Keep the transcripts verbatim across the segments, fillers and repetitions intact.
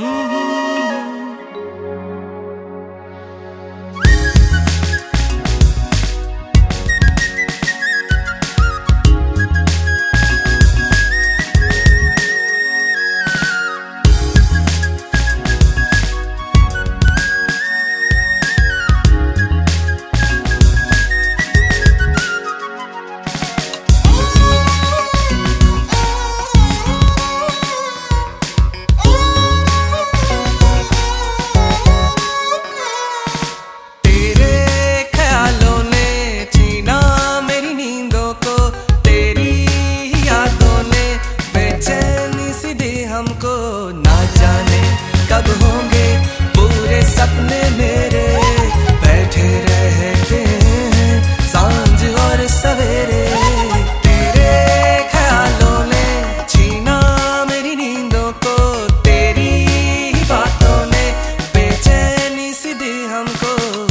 हमको ना जाने कब होंगे पूरे सपने मेरे, बैठे रहते हैं सांझ और सवेरे। तेरे ख्यालों ने छीना मेरी नींदों को, तेरी ही बातों ने बेचैनी सी दी हमको।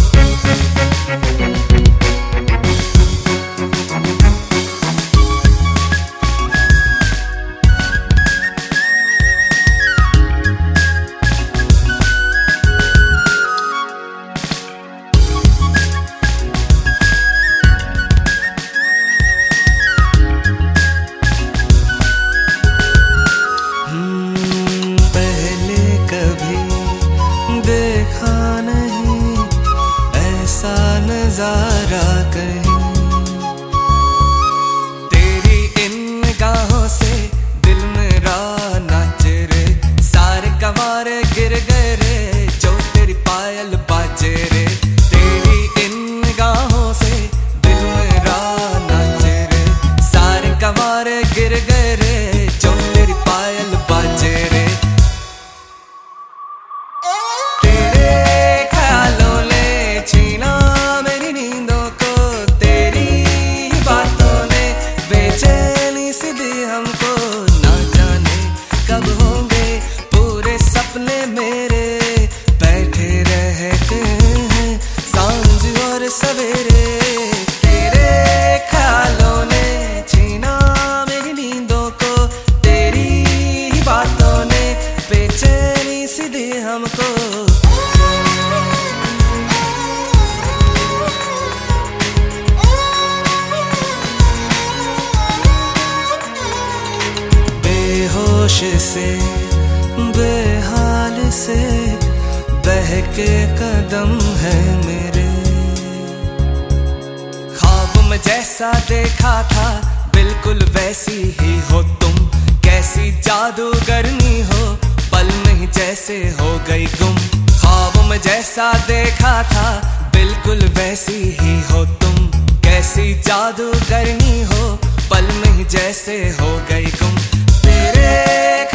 देखा नहीं ऐसा नजारा कहीं, तेरी इन निगाहों से दिल मेरा नाचे रे, सारे कवारे गिर गए रे जो तेरी पायल बाजे रे। तेरी इन निगाहों से दिल मेरा नाचे रे, सारे कवारे गिर गए रे जो तेरी पायल बाजे रे। हमको ना जाने कब होंगे पूरे सपने मेरे, बैठे रहते हैं सांझ और सवेरे। तेरे ख्यालों ने छीना मेरी नींदों को, तेरी ही बातों ने बेचैनी सी दी हमको। बेहोश से बेहाल से बहके कदम है मेरे, ख्वाब में जैसा देखा था बिल्कुल वैसी ही हो तुम, कैसी जादूगरनी हो पल में ही जैसे हो गई गुम। ख्वाब में जैसा देखा था बिल्कुल वैसी ही हो तुम, कैसी जादूगरनी हो पल में ही जैसे हो गई गुम। तेरे